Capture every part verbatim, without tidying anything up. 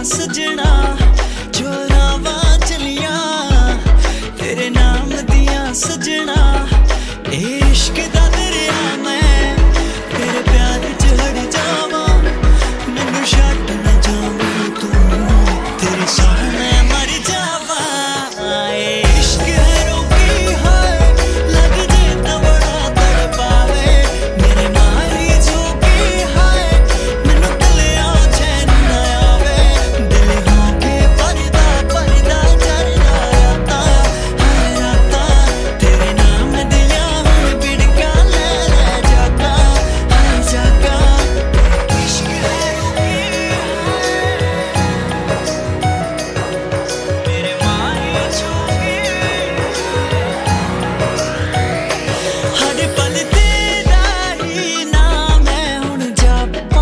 सजना चोरावा चलिया तेरे नाम दिया सजना इश्क दा दरिया मैं तेरे प्यार च हड़ जावा मैनू छड्ड ना जावी तू तेरे सामने मर जावा इश्क है रोकी है लग जे ता बड़ा तड़पावे मेरे नाल ही झोंकी है मैनू तलिया चैन ना आवे दिल होके परदा परदा चढ़दा राता हर राता तेरे नाम दिया हुण बिड़का ले ले जागा हर जागा इश्क है रोकी मेरे माही झोंकी हर पल तेरा ही नाम है हुण जापां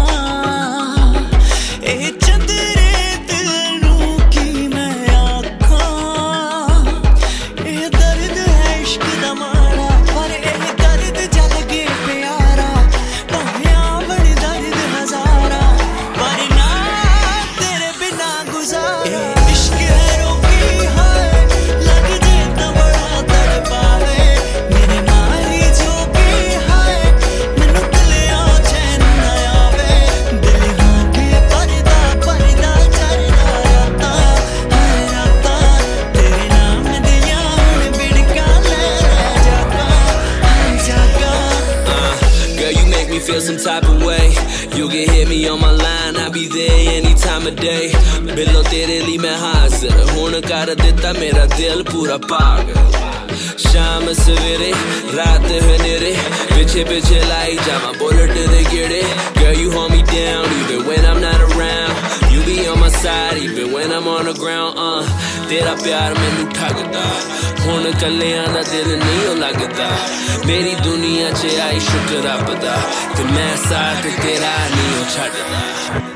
ए चंदरे दिल नू की मैं आखां ए दर्द है इश्क दा माड़ा पर ए दर्द जा लगे प्यारा भावें आवण दर्द हजारा पर ना तेरे बिना गुजारा इश्क है रोकी है लग जे ता बड़ा तड़पावे मेरे नाल ही झोंकी है मैनू तलिया चैन ना आवे दिल होके परदा परदा चढ़दा राता हर राता तेरे नाम दिया हुण बिड़का ले ले जागा हर जागा Girl, you make me feel some type of way. You can hit me on my line, I'll be there any time of day. बिलो तेरे लिए मैं हाजिर हुण कर दिता मेरा दिल पूरा पागल शाम सवेरे रात है नेरे पिछे पिछे लाई जावा बुलेट दे गेड़े Girl, you hold me down even when I'm not around. You be on my side even when I'm on the ground. uh, तेरा प्यार मैनू ठगदा हुण कल्लियां दा दिल नहीं ओ लगदा मेरी दुनिया च आई शुक्र रब दा ते मैं साथ तेरा नहीं ओ छड्डदा